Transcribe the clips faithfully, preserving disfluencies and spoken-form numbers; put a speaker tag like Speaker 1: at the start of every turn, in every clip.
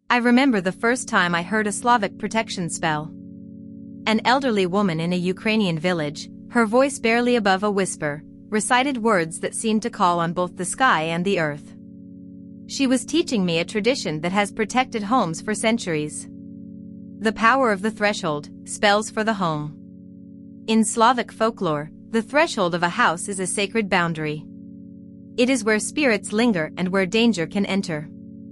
Speaker 1: I remember the first time I heard a Slavic protection spell. An elderly woman in a Ukrainian village, her voice barely above a whisper, recited words that seemed to call on both the sky and the earth. She was teaching me a tradition that has protected homes for centuries. The power of the threshold, spells for the home. In Slavic folklore, the threshold of a house is a sacred boundary. It is where spirits linger and where danger can enter.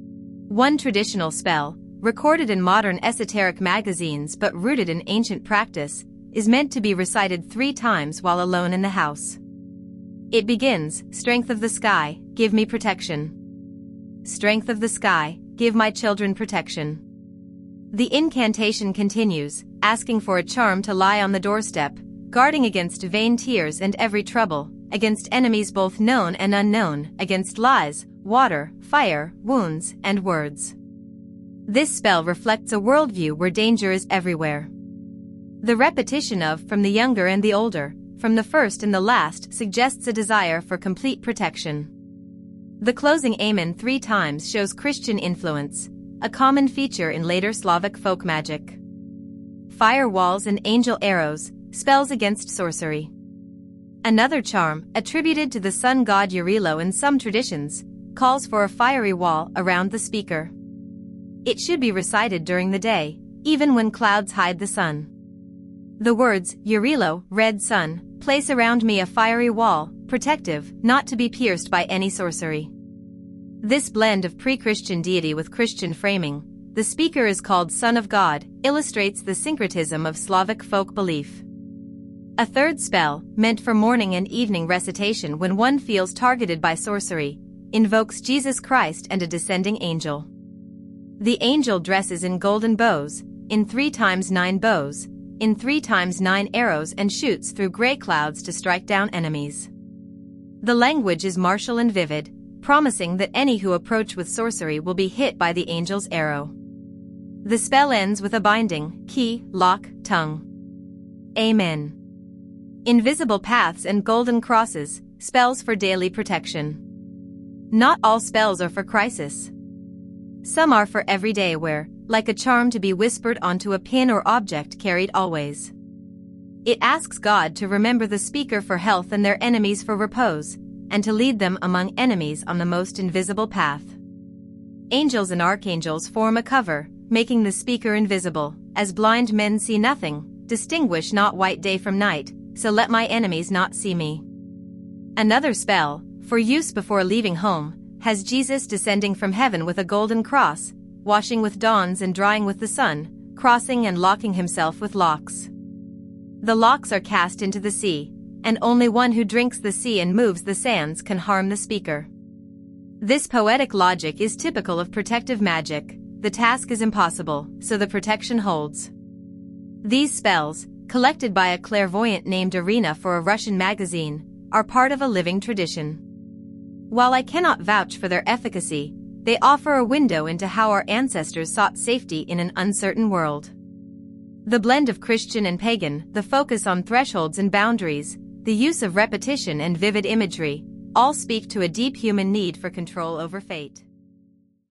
Speaker 1: One traditional spell, recorded in modern esoteric magazines but rooted in ancient practice, is meant to be recited three times while alone in the house. It begins, "Strength of the sky, give me protection. Strength of the sky, give my children protection." The incantation continues, asking for a charm to lie on the doorstep, guarding against vain tears and every trouble, against enemies both known and unknown, against lies, water, fire, wounds, and words. This spell reflects a worldview where danger is everywhere. The repetition of "from the younger and the older, from the first and the last" suggests a desire for complete protection. The closing "Amen" three times shows Christian influence, a common feature in later Slavic folk magic. Fire walls and angel arrows, spells against sorcery. Another charm, attributed to the sun god Yarilo in some traditions, calls for a fiery wall around the speaker. It should be recited during the day, even when clouds hide the sun. The words, "Yarilo, red sun, place around me a fiery wall, protective, not to be pierced by any sorcery." This blend of pre-Christian deity with Christian framing, the speaker is called Son of God, illustrates the syncretism of Slavic folk belief. A third spell, meant for morning and evening recitation when one feels targeted by sorcery, invokes Jesus Christ and a descending angel. The angel dresses in golden bows, in three times nine bows, in three times nine arrows and shoots through gray clouds to strike down enemies. The language is martial and vivid, promising that any who approach with sorcery will be hit by the angel's arrow. The spell ends with a binding, key, lock, tongue. Amen. Invisible paths and golden crosses, spells for daily protection. Not all spells are for crisis. Some are for everyday wear, like a charm to be whispered onto a pin or object carried always. It asks God to remember the speaker for health and their enemies for repose, and to lead them among enemies on the most invisible path. Angels and archangels form a cover, making the speaker invisible, as blind men see nothing, distinguish not white day from night, so let my enemies not see me. Another spell, for use before leaving home, has Jesus descending from heaven with a golden cross, washing with dawns and drying with the sun, crossing and locking himself with locks. The locks are cast into the sea, and only one who drinks the sea and moves the sands can harm the speaker. This poetic logic is typical of protective magic. The task is impossible, so the protection holds. These spells, collected by a clairvoyant named Irina for a Russian magazine, are part of a living tradition. While I cannot vouch for their efficacy, they offer a window into how our ancestors sought safety in an uncertain world. The blend of Christian and pagan, the focus on thresholds and boundaries, the use of repetition and vivid imagery, all speak to a deep human need for control over fate.